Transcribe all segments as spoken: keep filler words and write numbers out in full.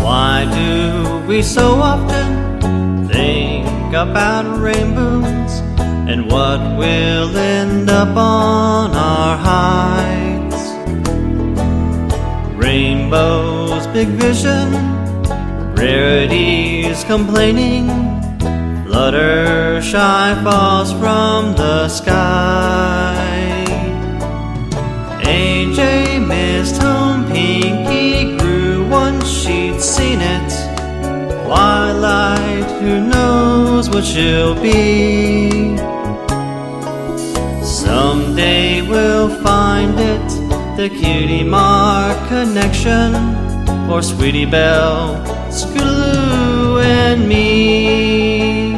Why do we so often think about rainbows and what will end up on our heights? Rainbows, big vision, rarities complaining, Fluttershy falls from the sky. A J missed home, Pinky grew once she'd seen it. Twilight, who knows what she'll be? Someday we'll find it, the Cutie Mark connection for Sweetie Belle, Scootaloo, and me.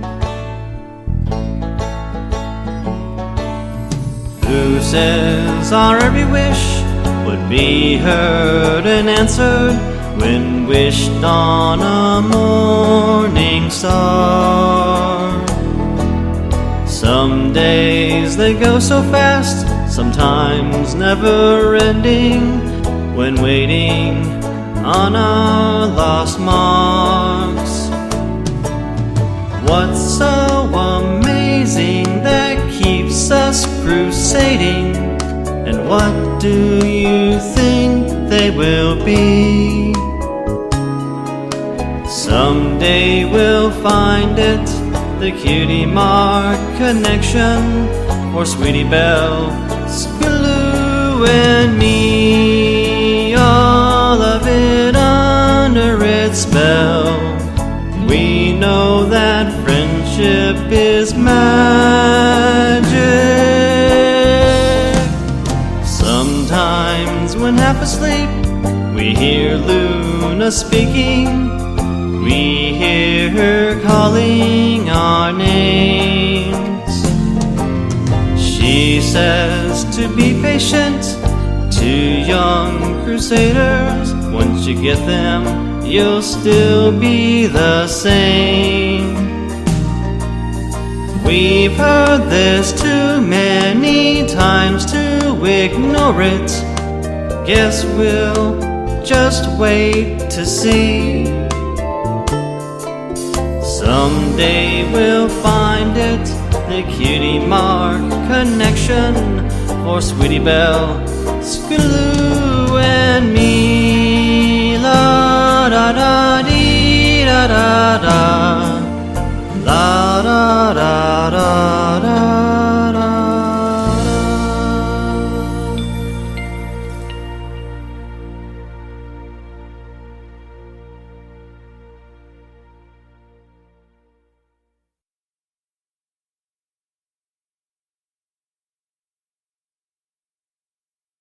Who says our every wish would be heard and answered when wished on a morning star? Some days they go so fast, sometimes never ending, when waiting on our lost marks. What's so amazing that keeps us crusading? And what do you think they will be? Someday we'll find it, the Cutie Mark connection for Sweetie Belle, Scootaloo, and me. All of it under its spell. We know that friendship is magic. Sometimes when half asleep we hear Luna speaking. We hear her calling our names. She says to be patient to young crusaders. Once you get them, you'll still be the same. We've heard this too many times to ignore it. Guess we'll just wait to see. Someday we'll find it, the Cutie Mark connection for Sweetie Belle, Scootaloo, and me. La da da dee da da da, la da da da.